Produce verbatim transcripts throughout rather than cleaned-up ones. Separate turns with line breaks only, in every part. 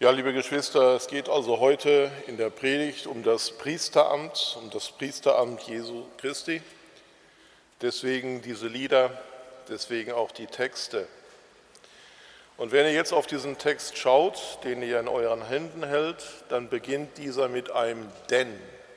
Ja, liebe Geschwister, es geht also heute in der Predigt um das Priesteramt, um das Priesteramt Jesu Christi. Deswegen diese Lieder, deswegen auch die Texte. Und wenn ihr jetzt auf diesen Text schaut, den ihr in euren Händen hält, dann beginnt dieser mit einem Denn.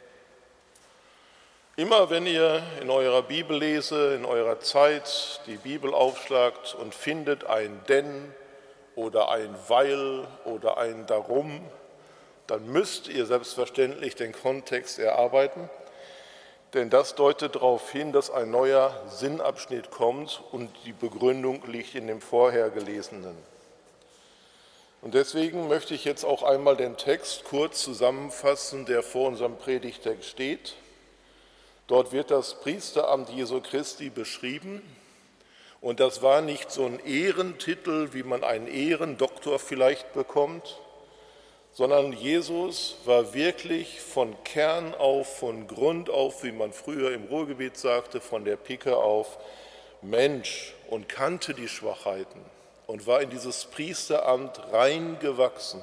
Immer wenn ihr in eurer Bibellese, in eurer Zeit die Bibel aufschlagt und findet ein Denn oder ein Weil oder ein Darum, dann müsst ihr selbstverständlich den Kontext erarbeiten, denn das deutet darauf hin, dass ein neuer Sinnabschnitt kommt und die Begründung liegt in dem vorher gelesenen. Und deswegen möchte ich jetzt auch einmal den Text kurz zusammenfassen, der vor unserem Predigtext steht. Dort wird das Priesteramt Jesu Christi beschrieben. Und das war nicht so ein Ehrentitel, wie man einen Ehrendoktor vielleicht bekommt, sondern Jesus war wirklich von Kern auf, von Grund auf, wie man früher im Ruhrgebiet sagte, von der Pike auf, Mensch und kannte die Schwachheiten und war in dieses Priesteramt reingewachsen.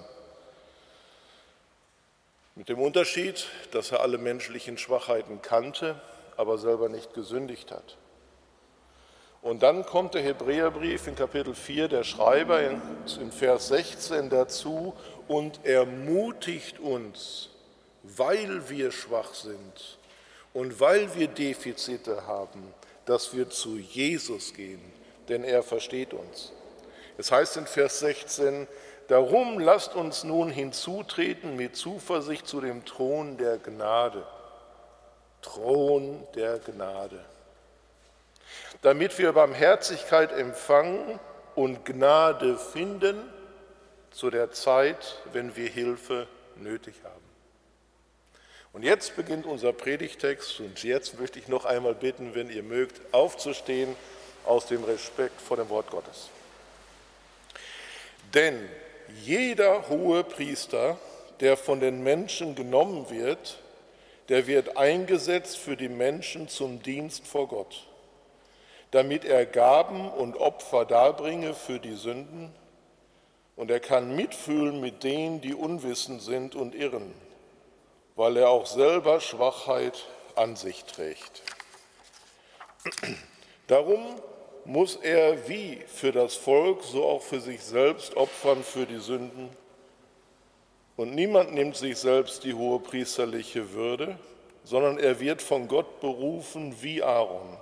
Mit dem Unterschied, dass er alle menschlichen Schwachheiten kannte, aber selber nicht gesündigt hat. Und dann kommt der Hebräerbrief in Kapitel vier, der Schreiber in, in Vers sechzehn dazu und ermutigt uns, weil wir schwach sind und weil wir Defizite haben, dass wir zu Jesus gehen, denn er versteht uns. Es heißt in Vers sechzehn, darum lasst uns nun hinzutreten mit Zuversicht zu dem Thron der Gnade. Thron der Gnade. Damit wir Barmherzigkeit empfangen und Gnade finden zu der Zeit, wenn wir Hilfe nötig haben. Und jetzt beginnt unser Predigtext und jetzt möchte ich noch einmal bitten, wenn ihr mögt, aufzustehen aus dem Respekt vor dem Wort Gottes. Denn jeder hohe Priester, der von den Menschen genommen wird, der wird eingesetzt für die Menschen zum Dienst vor Gott, damit er Gaben und Opfer darbringe für die Sünden, und er kann mitfühlen mit denen, die unwissend sind und irren, weil er auch selber Schwachheit an sich trägt. Darum muss er wie für das Volk, so auch für sich selbst opfern für die Sünden. Und niemand nimmt sich selbst die hohe priesterliche Würde, sondern er wird von Gott berufen wie Aaron.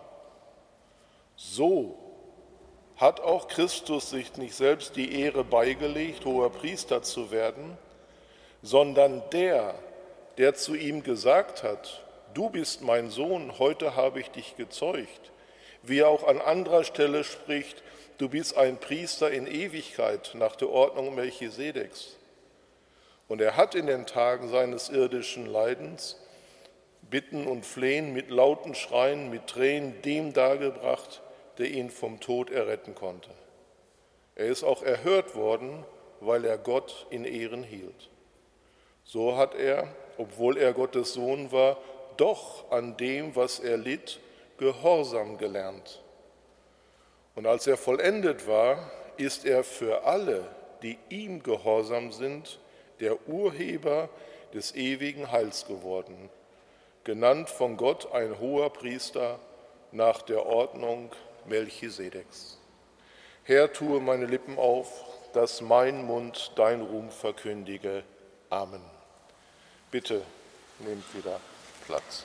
So hat auch Christus sich nicht selbst die Ehre beigelegt, hoher Priester zu werden, sondern der, der zu ihm gesagt hat, du bist mein Sohn, heute habe ich dich gezeugt, wie er auch an anderer Stelle spricht, du bist ein Priester in Ewigkeit nach der Ordnung Melchisedeks. Und er hat in den Tagen seines irdischen Leidens Bitten und Flehen mit lauten Schreien, mit Tränen dem dargebracht, der ihn vom Tod erretten konnte. Er ist auch erhört worden, weil er Gott in Ehren hielt. So hat er, obwohl er Gottes Sohn war, doch an dem, was er litt, Gehorsam gelernt. Und als er vollendet war, ist er für alle, die ihm gehorsam sind, der Urheber des ewigen Heils geworden, genannt von Gott ein hoher Priester nach der Ordnung Melchisedeks. Herr, tue meine Lippen auf, dass mein Mund dein Ruhm verkündige. Amen. Bitte nehmt wieder Platz.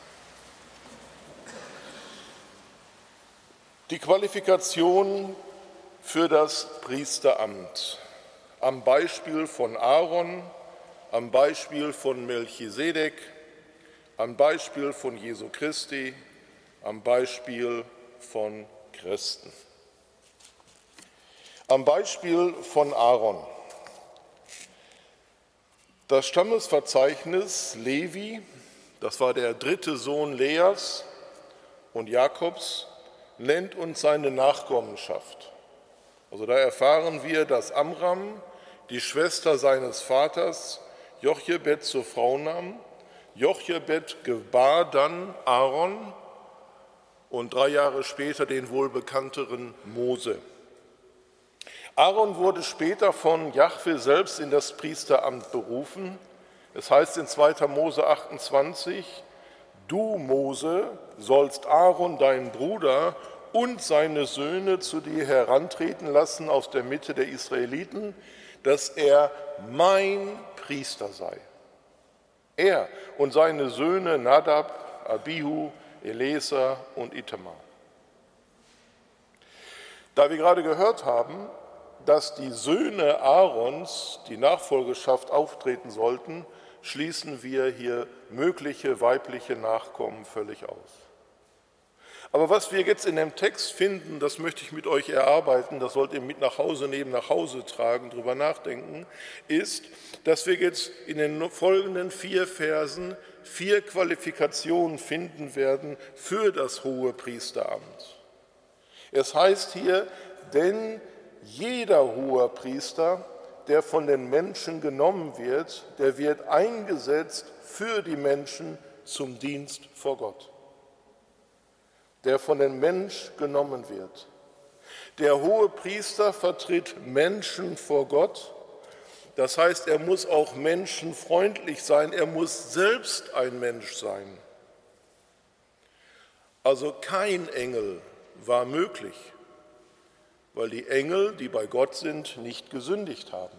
Die Qualifikation für das Priesteramt am Beispiel von Aaron, am Beispiel von Melchisedek, am Beispiel von Jesu Christi, am Beispiel von Christen. Am Beispiel von Aaron. Das Stammesverzeichnis Levi, das war der dritte Sohn Leas und Jakobs, nennt uns seine Nachkommenschaft. Also da erfahren wir, dass Amram die Schwester seines Vaters Jochebed zur Frau nahm. Jochebed gebar dann Aaron und drei Jahre später den wohlbekannteren Mose. Aaron wurde später von Jahwe selbst in das Priesteramt berufen. Es heißt in zweiter Mose achtundzwanzig, du, Mose, sollst Aaron, deinen Bruder, und seine Söhne zu dir herantreten lassen aus der Mitte der Israeliten, dass er mein Priester sei. Er und seine Söhne Nadab, Abihu, Eleazar und Itamar. Da wir gerade gehört haben, dass die Söhne Aarons die Nachfolgeschaft auftreten sollten, schließen wir hier mögliche weibliche Nachkommen völlig aus. Aber was wir jetzt in dem Text finden, das möchte ich mit euch erarbeiten, das sollt ihr mit nach Hause nehmen, nach Hause tragen, drüber nachdenken, ist, dass wir jetzt in den folgenden vier Versen vier Qualifikationen finden werden für das Hohepriesteramt. Es heißt hier, denn jeder Hohepriester, der von den Menschen genommen wird, der wird eingesetzt für die Menschen zum Dienst vor Gott. Der von den Menschen genommen wird. Der Hohepriester vertritt Menschen vor Gott. Das heißt, er muss auch menschenfreundlich sein, er muss selbst ein Mensch sein. Also kein Engel war möglich, weil die Engel, die bei Gott sind, nicht gesündigt haben.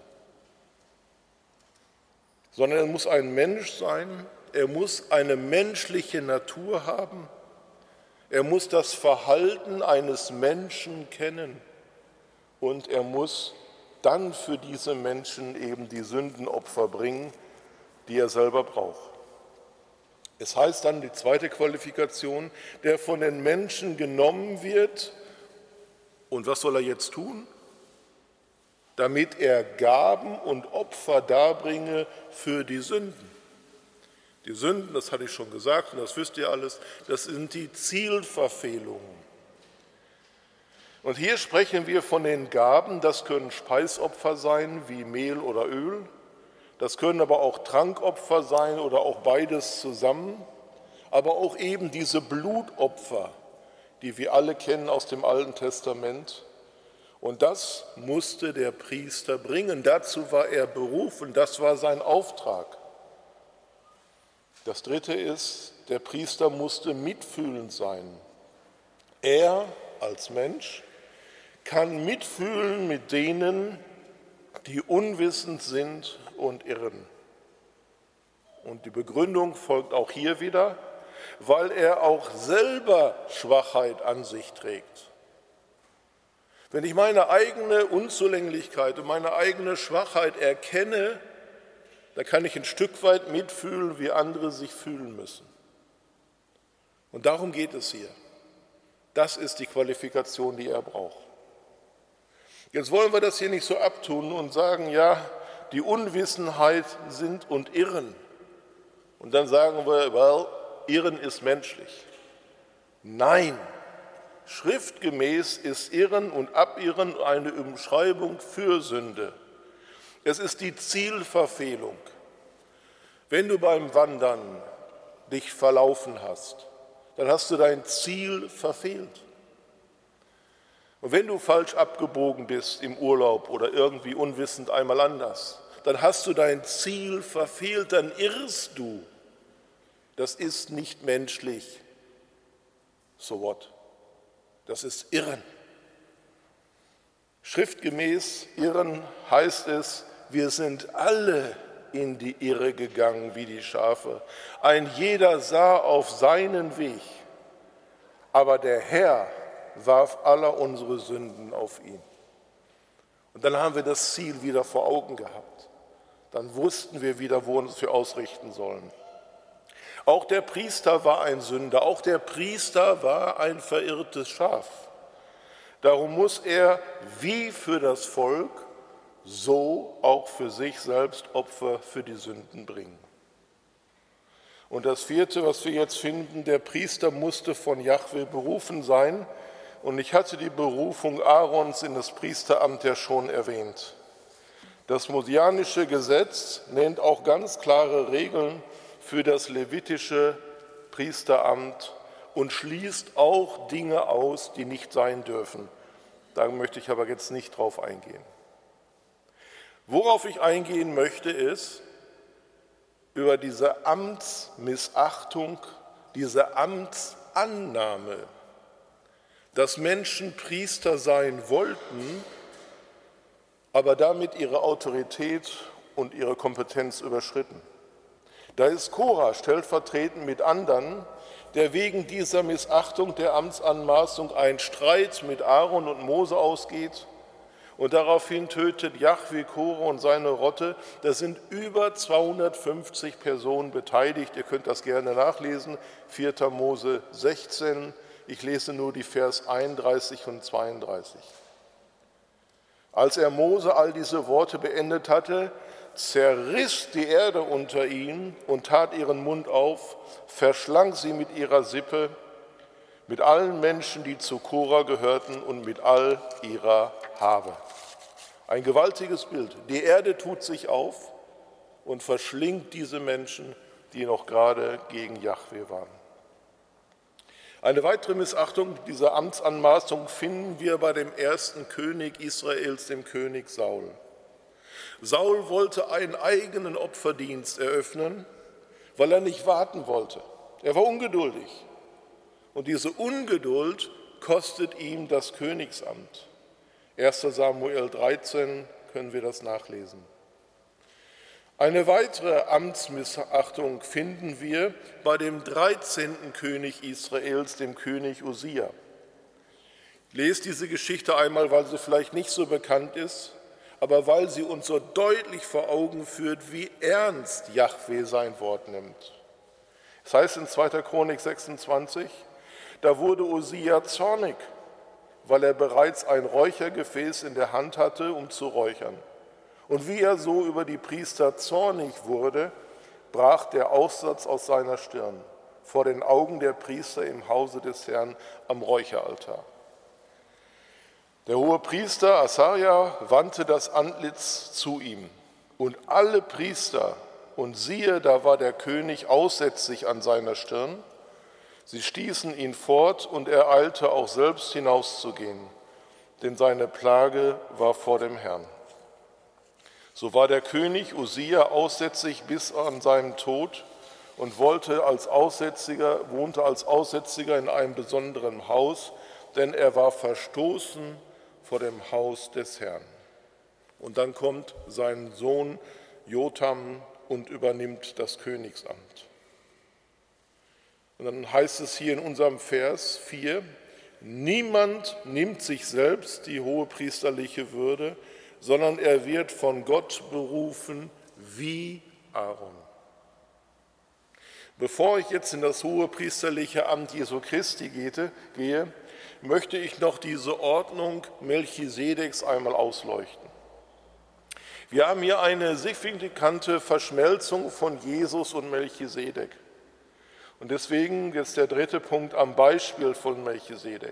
Sondern er muss ein Mensch sein, er muss eine menschliche Natur haben, er muss das Verhalten eines Menschen kennen und er muss dann für diese Menschen eben die Sündenopfer bringen, die er selber braucht. Es heißt dann die zweite Qualifikation, der von den Menschen genommen wird. Und was soll er jetzt tun? Damit er Gaben und Opfer darbringe für die Sünden. Die Sünden, das hatte ich schon gesagt und das wisst ihr alles, das sind die Zielverfehlungen. Und hier sprechen wir von den Gaben, das können Speisopfer sein wie Mehl oder Öl, das können aber auch Trankopfer sein oder auch beides zusammen, aber auch eben diese Blutopfer, die wir alle kennen aus dem Alten Testament. Und das musste der Priester bringen, dazu war er berufen, das war sein Auftrag. Das Dritte ist, der Priester musste mitfühlend sein. Er als Mensch kann mitfühlen mit denen, die unwissend sind und irren. Und die Begründung folgt auch hier wieder, weil er auch selber Schwachheit an sich trägt. Wenn ich meine eigene Unzulänglichkeit und meine eigene Schwachheit erkenne, da kann ich ein Stück weit mitfühlen, wie andere sich fühlen müssen. Und darum geht es hier. Das ist die Qualifikation, die er braucht. Jetzt wollen wir das hier nicht so abtun und sagen, ja, die Unwissenheit sind und Irren. Und dann sagen wir, well, Irren ist menschlich. Nein, schriftgemäß ist Irren und Abirren eine Umschreibung für Sünde. Es ist die Zielverfehlung. Wenn du beim Wandern dich verlaufen hast, dann hast du dein Ziel verfehlt. Und wenn du falsch abgebogen bist im Urlaub oder irgendwie unwissend einmal anders, dann hast du dein Ziel verfehlt, dann irrst du. Das ist nicht menschlich. So what? Das ist Irren. Schriftgemäß Irren heißt es, wir sind alle in die Irre gegangen wie die Schafe. Ein jeder sah auf seinen Weg, aber der Herr warf aller unsere Sünden auf ihn. Und dann haben wir das Ziel wieder vor Augen gehabt. Dann wussten wir wieder, wo wir uns für ausrichten sollen. Auch der Priester war ein Sünder, auch der Priester war ein verirrtes Schaf. Darum muss er wie für das Volk, so auch für sich selbst Opfer für die Sünden bringen. Und das Vierte, was wir jetzt finden, der Priester musste von Jahwe berufen sein. Und ich hatte die Berufung Aarons in das Priesteramt ja schon erwähnt. Das mosianische Gesetz nennt auch ganz klare Regeln für das levitische Priesteramt und schließt auch Dinge aus, die nicht sein dürfen. Da möchte ich aber jetzt nicht drauf eingehen. Worauf ich eingehen möchte, ist über diese Amtsmissachtung, diese Amtsannahme, dass Menschen Priester sein wollten, aber damit ihre Autorität und ihre Kompetenz überschritten. Da ist Korah stellvertretend mit anderen, der wegen dieser Missachtung der Amtsanmaßung einen Streit mit Aaron und Mose ausgeht und daraufhin tötet Jahwe Korah und seine Rotte. Da sind über zweihundertfünfzig Personen beteiligt. Ihr könnt das gerne nachlesen, vierter Mose sechzehn. Ich lese nur die Vers einunddreißig und zweiunddreißig. Als er Mose all diese Worte beendet hatte, zerriss die Erde unter ihnen und tat ihren Mund auf, verschlang sie mit ihrer Sippe, mit allen Menschen, die zu Korah gehörten und mit all ihrer Habe. Ein gewaltiges Bild. Die Erde tut sich auf und verschlingt diese Menschen, die noch gerade gegen Jahwe waren. Eine weitere Missachtung dieser Amtsanmaßung finden wir bei dem ersten König Israels, dem König Saul. Saul wollte einen eigenen Opferdienst eröffnen, weil er nicht warten wollte. Er war ungeduldig. Und diese Ungeduld kostet ihm das Königsamt. erster Samuel dreizehn können wir das nachlesen. Eine weitere Amtsmissachtung finden wir bei dem dreizehnten König Israels, dem König Usia. Lest diese Geschichte einmal, weil sie vielleicht nicht so bekannt ist, aber weil sie uns so deutlich vor Augen führt, wie ernst Jahwe sein Wort nimmt. Es heißt in zweiter Chronik sechsundzwanzig, da wurde Usia zornig, weil er bereits ein Räuchergefäß in der Hand hatte, um zu räuchern. Und wie er so über die Priester zornig wurde, brach der Aussatz aus seiner Stirn vor den Augen der Priester im Hause des Herrn am Räucheraltar. Der hohe Priester Asaria wandte das Antlitz zu ihm und alle Priester, und siehe, da war der König aussätzig an seiner Stirn. Sie stießen ihn fort und er eilte auch selbst hinauszugehen, denn seine Plage war vor dem Herrn. So war der König Usia aussätzig bis an seinen Tod und wollte als Aussätziger, wohnte als Aussätziger in einem besonderen Haus, denn er war verstoßen vor dem Haus des Herrn. Und dann kommt sein Sohn Jotham und übernimmt das Königsamt. Und dann heißt es hier in unserem Vers vier, niemand nimmt sich selbst die hohepriesterliche Würde, sondern er wird von Gott berufen wie Aaron. Bevor ich jetzt in das hohepriesterliche Amt Jesu Christi gehe, möchte ich noch diese Ordnung Melchisedeks einmal ausleuchten. Wir haben hier eine signifikante Verschmelzung von Jesus und Melchisedek. Und deswegen jetzt der dritte Punkt am Beispiel von Melchisedek.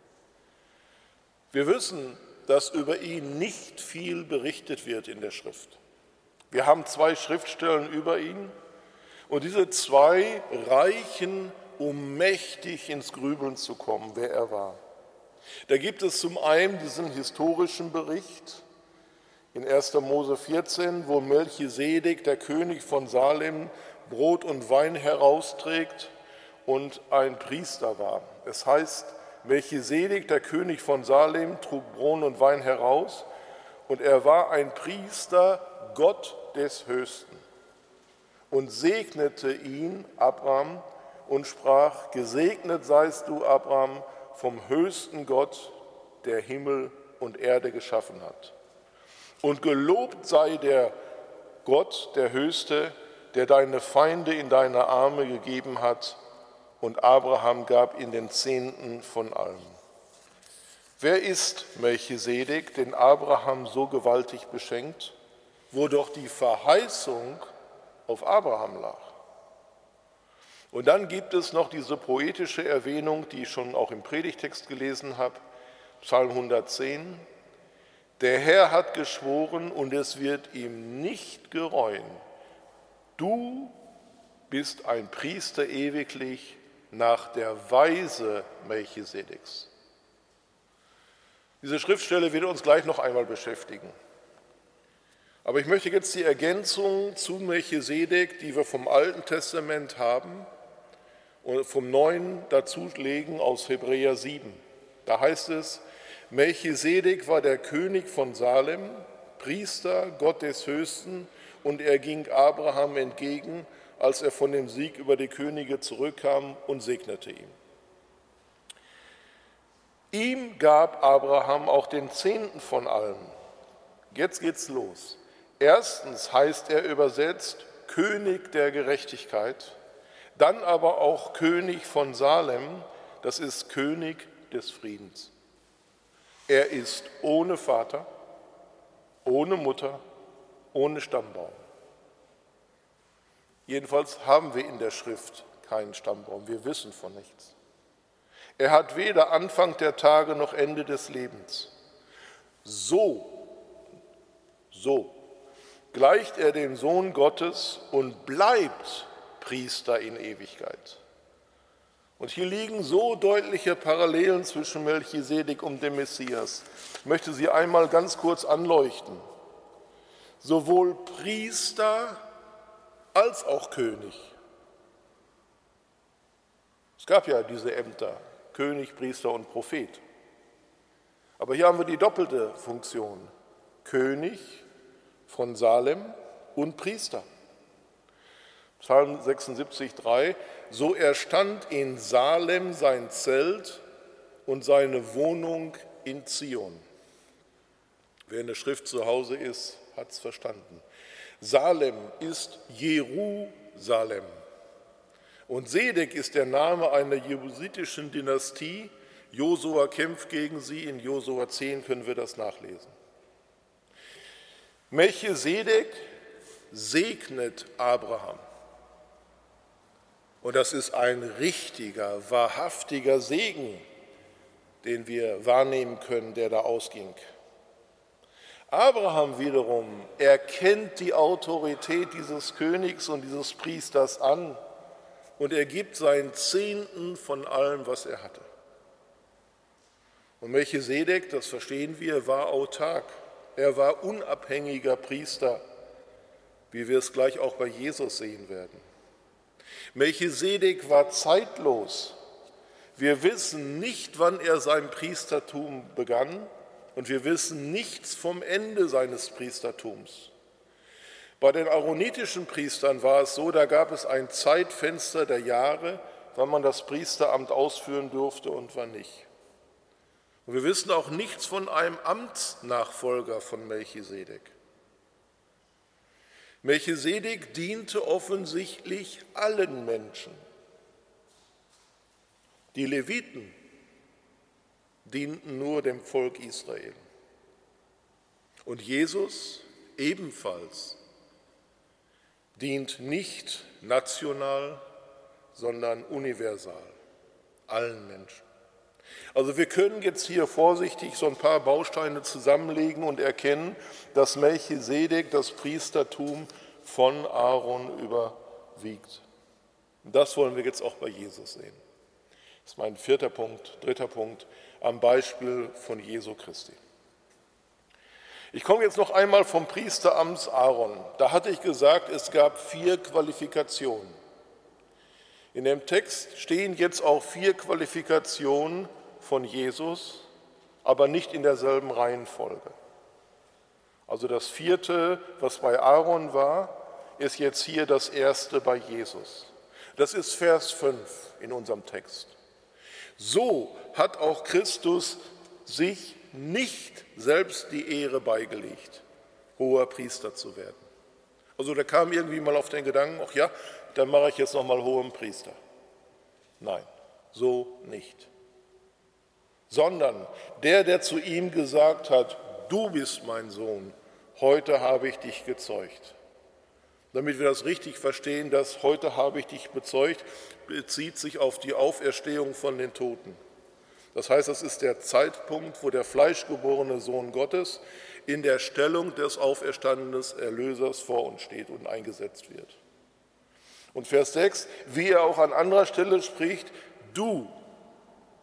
Wir wissen, dass über ihn nicht viel berichtet wird in der Schrift. Wir haben zwei Schriftstellen über ihn und diese zwei reichen, um mächtig ins Grübeln zu kommen, wer er war. Da gibt es zum einen diesen historischen Bericht in erster Mose vierzehn, wo Melchisedek, der König von Salem, Brot und Wein herausträgt und ein Priester war. Es heißt, Melchisedek, der König von Salem, trug Brot und Wein heraus und er war ein Priester Gott des Höchsten und segnete ihn, Abraham, und sprach, gesegnet seist du, Abraham, vom höchsten Gott, der Himmel und Erde geschaffen hat. Und gelobt sei der Gott, der Höchste, der deine Feinde in deine Arme gegeben hat, und Abraham gab ihm den Zehnten von allem. Wer ist Melchisedek, den Abraham so gewaltig beschenkt, wo doch die Verheißung auf Abraham lag? Und dann gibt es noch diese poetische Erwähnung, die ich schon auch im Predigtext gelesen habe, Psalm hundertzehn. Der Herr hat geschworen und es wird ihm nicht gereuen. Du bist ein Priester ewiglich nach der Weise Melchisedeks. Diese Schriftstelle wird uns gleich noch einmal beschäftigen. Aber ich möchte jetzt die Ergänzung zu Melchisedek, die wir vom Alten Testament haben, und vom Neuen dazulegen aus Hebräer sieben. Da heißt es, Melchisedek war der König von Salem, Priester, Gott des Höchsten, und er ging Abraham entgegen, als er von dem Sieg über die Könige zurückkam, und segnete ihn. Ihm gab Abraham auch den Zehnten von allem. Jetzt geht's los. Erstens heißt er übersetzt König der Gerechtigkeit, dann aber auch König von Salem, das ist König des Friedens. Er ist ohne Vater, ohne Mutter, ohne Stammbaum. Jedenfalls haben wir in der Schrift keinen Stammbaum, wir wissen von nichts. Er hat weder Anfang der Tage noch Ende des Lebens. So, so gleicht er dem Sohn Gottes und bleibt Priester in Ewigkeit. Und hier liegen so deutliche Parallelen zwischen Melchisedek und dem Messias. Ich möchte sie einmal ganz kurz anleuchten. Sowohl Priester als auch König. Es gab ja diese Ämter, König, Priester und Prophet. Aber hier haben wir die doppelte Funktion, König von Salem und Priester. Psalm sechsundsiebzig, drei, so erstand in Salem sein Zelt und seine Wohnung in Zion. Wer in der Schrift zu Hause ist, hat es verstanden. Salem ist Jerusalem. Und Sedek ist der Name einer jebusitischen Dynastie. Josua kämpft gegen sie, in Josua zehn können wir das nachlesen. Melchisedek segnet Abraham. Und das ist ein richtiger, wahrhaftiger Segen, den wir wahrnehmen können, der da ausging. Abraham wiederum erkennt die Autorität dieses Königs und dieses Priesters an und er gibt seinen Zehnten von allem, was er hatte. Und Melchisedek, das verstehen wir, war autark. Er war unabhängiger Priester, wie wir es gleich auch bei Jesus sehen werden. Melchisedek war zeitlos. Wir wissen nicht, wann er sein Priestertum begann und wir wissen nichts vom Ende seines Priestertums. Bei den aaronitischen Priestern war es so, da gab es ein Zeitfenster der Jahre, wann man das Priesteramt ausführen durfte und wann nicht. Und wir wissen auch nichts von einem Amtsnachfolger von Melchisedek. Melchisedek diente offensichtlich allen Menschen. Die Leviten dienten nur dem Volk Israel. Und Jesus ebenfalls dient nicht national, sondern universal, allen Menschen. Also wir können jetzt hier vorsichtig so ein paar Bausteine zusammenlegen und erkennen, dass Melchisedek das Priestertum von Aaron überwiegt. Und das wollen wir jetzt auch bei Jesus sehen. Das ist mein vierter Punkt, dritter Punkt, am Beispiel von Jesu Christi. Ich komme jetzt noch einmal vom Priesteramt Aaron. Da hatte ich gesagt, es gab vier Qualifikationen. In dem Text stehen jetzt auch vier Qualifikationen von Jesus, aber nicht in derselben Reihenfolge. Also das vierte, was bei Aaron war, ist jetzt hier das erste bei Jesus. Das ist Vers fünf in unserem Text. So hat auch Christus sich nicht selbst die Ehre beigelegt, hoher Priester zu werden. Also da kam irgendwie mal auf den Gedanken, ach ja, dann mache ich jetzt nochmal hohen Priester. Nein, so nicht. Sondern der, der zu ihm gesagt hat, du bist mein Sohn, heute habe ich dich gezeugt. Damit wir das richtig verstehen, dass heute habe ich dich bezeugt, bezieht sich auf die Auferstehung von den Toten. Das heißt, das ist der Zeitpunkt, wo der fleischgeborene Sohn Gottes in der Stellung des auferstandenen Erlösers vor uns steht und eingesetzt wird. Und Vers sechs, wie er auch an anderer Stelle spricht, du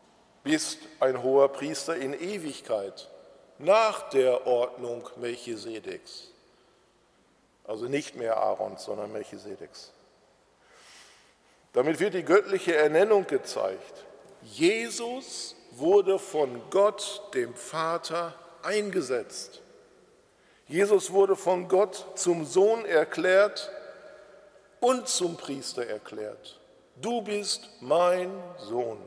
bist ein hoher Priester in Ewigkeit, nach der Ordnung Melchisedeks. Also nicht mehr Aarons, sondern Melchisedeks. Damit wird die göttliche Ernennung gezeigt. Jesus wurde von Gott, dem Vater, eingesetzt. Jesus wurde von Gott zum Sohn erklärt und zum Priester erklärt. Du bist mein Sohn.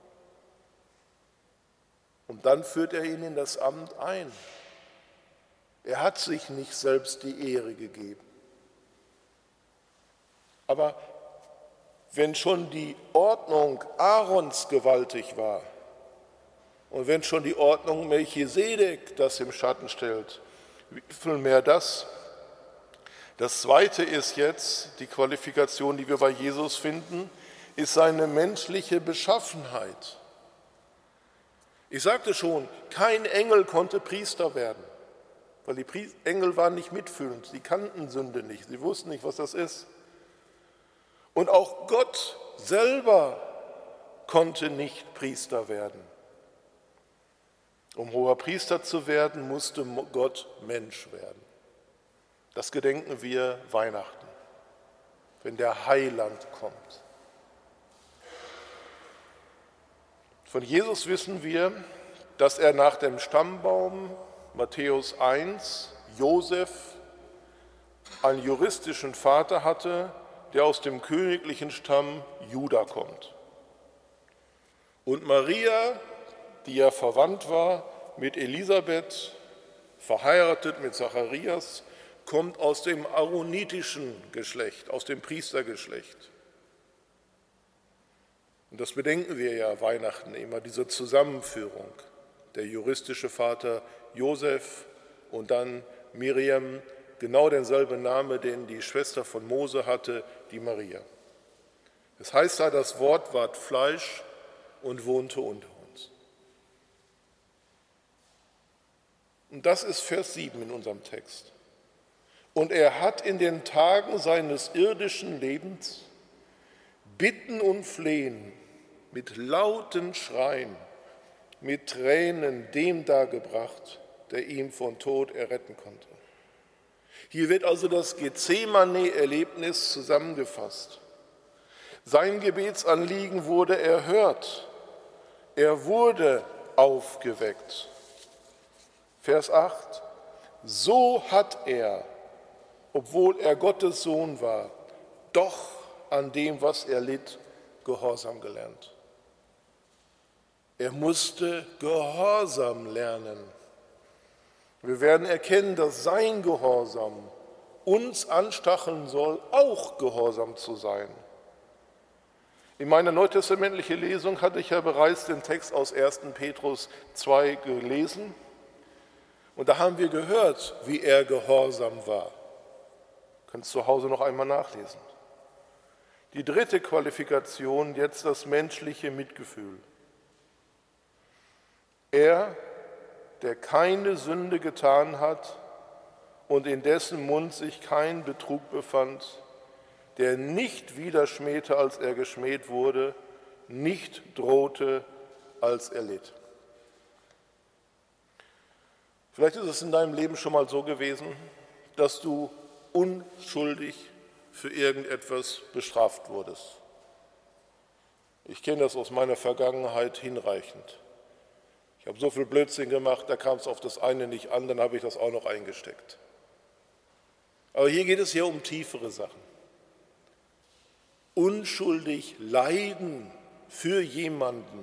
Und dann führt er ihn in das Amt ein. Er hat sich nicht selbst die Ehre gegeben. Aber wenn schon die Ordnung Aarons gewaltig war und wenn schon die Ordnung Melchisedek das im Schatten stellt, wie viel mehr das? Das Zweite ist jetzt, die Qualifikation, die wir bei Jesus finden, ist seine menschliche Beschaffenheit. Ich sagte schon, kein Engel konnte Priester werden, weil die Engel waren nicht mitfühlend, sie kannten Sünde nicht, sie wussten nicht, was das ist. Und auch Gott selber konnte nicht Priester werden. Um hoher Priester zu werden, musste Gott Mensch werden. Das gedenken wir Weihnachten, wenn der Heiland kommt. Von Jesus wissen wir, dass er nach dem Stammbaum Matthäus eins, Josef, einen juristischen Vater hatte, der aus dem königlichen Stamm Juda kommt. Und Maria, die ja verwandt war mit Elisabeth, verheiratet mit Zacharias, kommt aus dem aaronitischen Geschlecht, aus dem Priestergeschlecht. Und das bedenken wir ja Weihnachten immer, diese Zusammenführung. Der juristische Vater Josef und dann Miriam, genau denselben Namen, den die Schwester von Mose hatte, die Maria. Es heißt da, das Wort ward Fleisch und wohnte unter uns. Und das ist Vers sieben in unserem Text. Und er hat in den Tagen seines irdischen Lebens Bitten und Flehen mit lauten Schreien, mit Tränen dem dargebracht, der ihm von Tod erretten konnte. Hier wird also das Gethsemane-Erlebnis zusammengefasst. Sein Gebetsanliegen wurde erhört. Er wurde aufgeweckt. Vers acht. So hat er, obwohl er Gottes Sohn war, doch an dem, was er litt, Gehorsam gelernt. Er musste Gehorsam lernen. Wir werden erkennen, dass sein Gehorsam uns anstacheln soll, auch gehorsam zu sein. In meiner neutestamentlichen Lesung hatte ich ja bereits den Text aus ersten Petrus zwei gelesen. Und da haben wir gehört, wie er gehorsam war. Ihr könnt es zu Hause noch einmal nachlesen. Die dritte Qualifikation, jetzt das menschliche Mitgefühl. Er, der keine Sünde getan hat und in dessen Mund sich kein Betrug befand, der nicht wieder schmähte, als er geschmäht wurde, nicht drohte, als er litt. Vielleicht ist es in deinem Leben schon mal so gewesen, dass du unschuldig für irgendetwas bestraft wurdest. Ich kenne das aus meiner Vergangenheit hinreichend. Ich habe so viel Blödsinn gemacht, da kam es auf das eine nicht an, dann habe ich das auch noch eingesteckt. Aber hier geht es ja um tiefere Sachen. Unschuldig leiden für jemanden.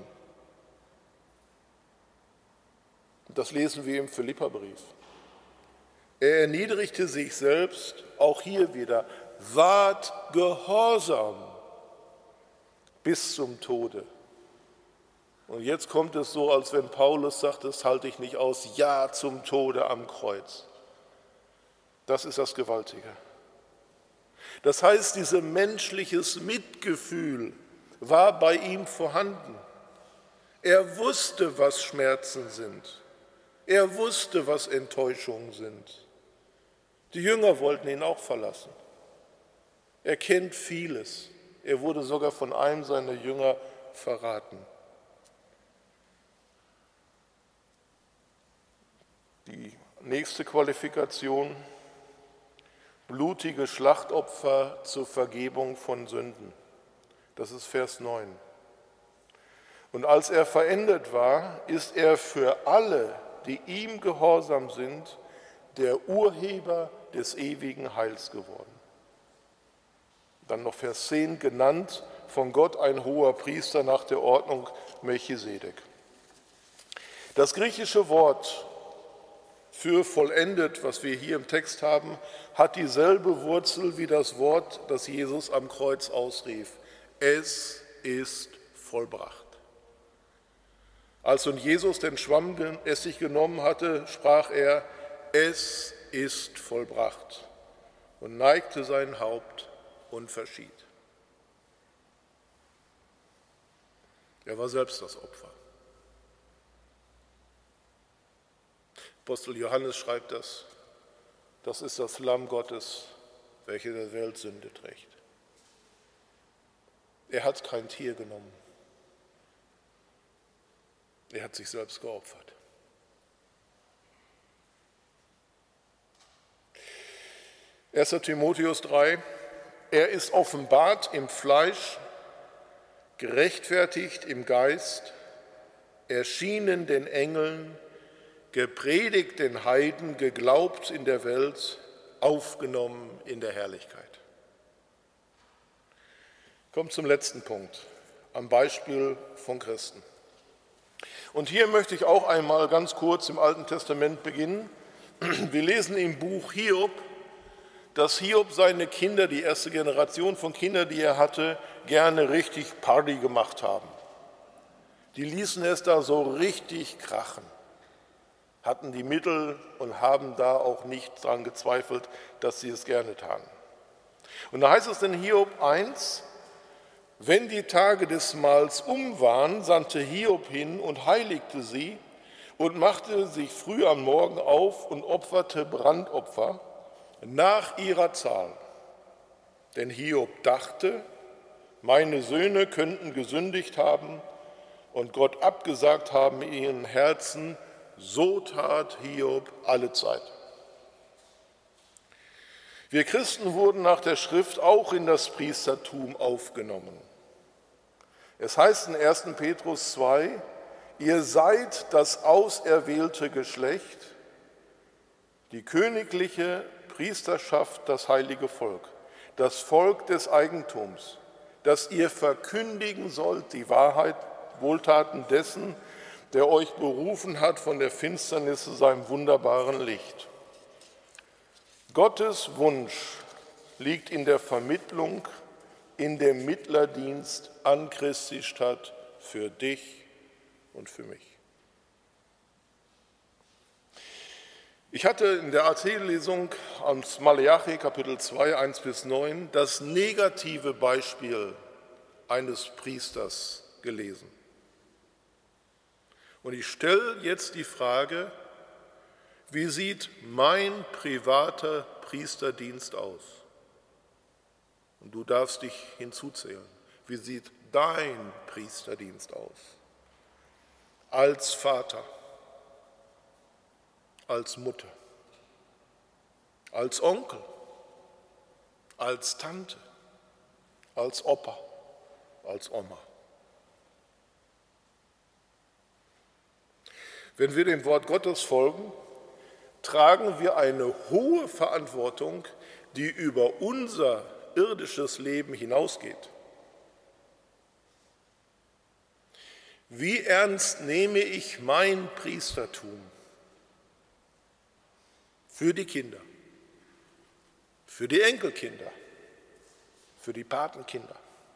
Das lesen wir im Philipperbrief. Er erniedrigte sich selbst, auch hier wieder, ward gehorsam bis zum Tode. Und jetzt kommt es so, als wenn Paulus sagt, das halte ich nicht aus, ja zum Tode am Kreuz. Das ist das Gewaltige. Das heißt, dieses menschliches Mitgefühl war bei ihm vorhanden. Er wusste, was Schmerzen sind. Er wusste, was Enttäuschungen sind. Die Jünger wollten ihn auch verlassen. Er kennt vieles. Er wurde sogar von einem seiner Jünger verraten. nächste Qualifikation, blutige Schlachtopfer zur Vergebung von Sünden. Das ist Vers neun. Und als er verendet war, ist er für alle, die ihm gehorsam sind, der Urheber des ewigen Heils geworden. Dann noch Vers zehn, genannt von Gott ein hoher Priester nach der Ordnung Melchisedek. Das griechische Wort für vollendet, was wir hier im Text haben, hat dieselbe Wurzel wie das Wort, das Jesus am Kreuz ausrief. Es ist vollbracht. Als nun Jesus den Schwammessig genommen hatte, sprach er, es ist vollbracht, und neigte sein Haupt und verschied. Er war selbst das Opfer. Apostel Johannes schreibt das, das ist das Lamm Gottes, welches der Welt Sünde trägt. Er hat kein Tier genommen. Er hat sich selbst geopfert. erster Timotheus drei, er ist offenbart im Fleisch, gerechtfertigt im Geist, erschienen den Engeln, gepredigt den Heiden, geglaubt in der Welt, aufgenommen in der Herrlichkeit. Kommt zum letzten Punkt, am Beispiel von Christen. Und hier möchte ich auch einmal ganz kurz im Alten Testament beginnen. Wir lesen im Buch Hiob, dass Hiob seine Kinder, die erste Generation von Kindern, die er hatte, gerne richtig Party gemacht haben. Die ließen es da so richtig krachen, hatten die Mittel und haben da auch nicht daran gezweifelt, dass sie es gerne taten. Und da heißt es in Hiob eins, wenn die Tage des Mahls um waren, sandte Hiob hin und heiligte sie und machte sich früh am Morgen auf und opferte Brandopfer nach ihrer Zahl. Denn Hiob dachte, meine Söhne könnten gesündigt haben und Gott abgesagt haben in ihren Herzen, so tat Hiob allezeit. Wir Christen wurden nach der Schrift auch in das Priestertum aufgenommen. Es heißt in erster Petrus zwei, ihr seid das auserwählte Geschlecht, die königliche Priesterschaft, das heilige Volk, das Volk des Eigentums, dass ihr verkündigen sollt die Wahrheit, Wohltaten dessen, der euch berufen hat von der Finsternis zu seinem wunderbaren Licht. Gottes Wunsch liegt in der Vermittlung, in dem Mittlerdienst an Christi Stadt für dich und für mich. Ich hatte in der A T-Lesung aus Maleachi Kapitel zwei, eins bis neun das negative Beispiel eines Priesters gelesen. Und ich stelle jetzt die Frage, wie sieht mein privater Priesterdienst aus? Und du darfst dich hinzuzählen. Wie sieht dein Priesterdienst aus? Als Vater, als Mutter, als Onkel, als Tante, als Opa, als Oma. Wenn wir dem Wort Gottes folgen, tragen wir eine hohe Verantwortung, die über unser irdisches Leben hinausgeht. Wie ernst nehme ich mein Priestertum für die Kinder, für die Enkelkinder, für die Patenkinder?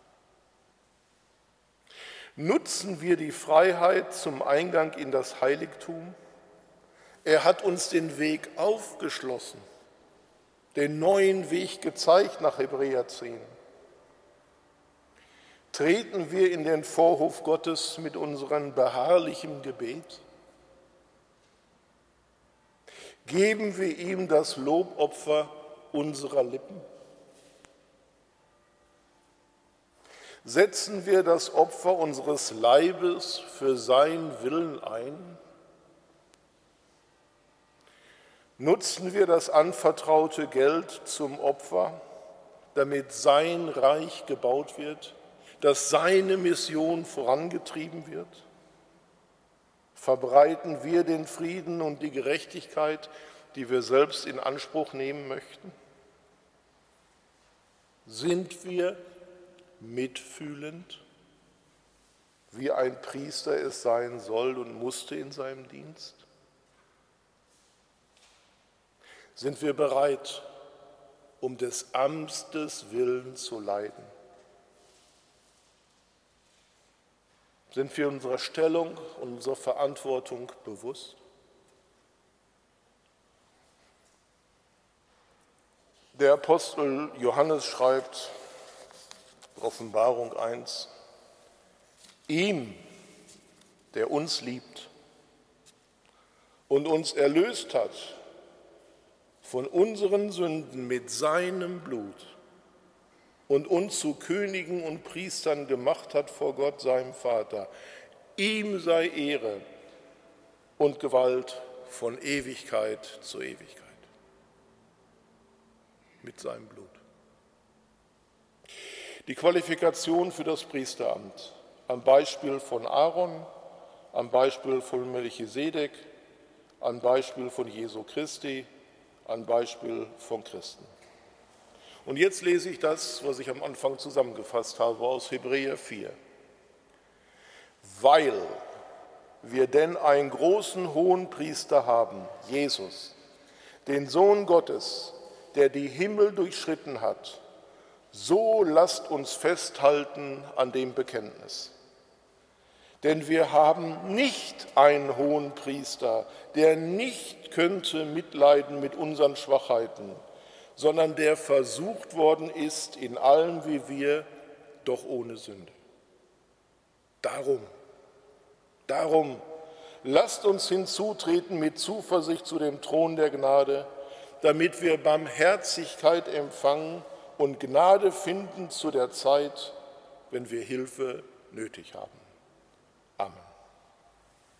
Nutzen wir die Freiheit zum Eingang in das Heiligtum? Er hat uns den Weg aufgeschlossen, den neuen Weg gezeigt nach Hebräer zehn. Treten wir in den Vorhof Gottes mit unserem beharrlichen Gebet? Geben wir ihm das Lobopfer unserer Lippen? Setzen wir das Opfer unseres Leibes für seinen Willen ein? Nutzen wir das anvertraute Geld zum Opfer, damit sein Reich gebaut wird, dass seine Mission vorangetrieben wird? Verbreiten wir den Frieden und die Gerechtigkeit, die wir selbst in Anspruch nehmen möchten? Sind wir mitfühlend, wie ein Priester es sein soll und musste in seinem Dienst? Sind wir bereit, um des Amtes willen zu leiden? Sind wir unserer Stellung und unserer Verantwortung bewusst? Der Apostel Johannes schreibt, Offenbarung eins, ihm, der uns liebt und uns erlöst hat von unseren Sünden mit seinem Blut und uns zu Königen und Priestern gemacht hat vor Gott, seinem Vater. Ihm sei Ehre und Gewalt von Ewigkeit zu Ewigkeit. Mit seinem Blut. Die Qualifikation für das Priesteramt am Beispiel von Aaron, am Beispiel von Melchisedek, am Beispiel von Jesu Christi, am Beispiel von Christen. Und jetzt lese ich das, was ich am Anfang zusammengefasst habe, aus Hebräer vier. Weil wir denn einen großen Hohenpriester haben, Jesus, den Sohn Gottes, der die Himmel durchschritten hat, so lasst uns festhalten an dem Bekenntnis. Denn wir haben nicht einen Hohenpriester, der nicht könnte mitleiden mit unseren Schwachheiten, sondern der versucht worden ist in allem wie wir, doch ohne Sünde. Darum, darum, lasst uns hinzutreten mit Zuversicht zu dem Thron der Gnade, damit wir Barmherzigkeit empfangen und Gnade finden zu der Zeit, wenn wir Hilfe nötig haben. Amen.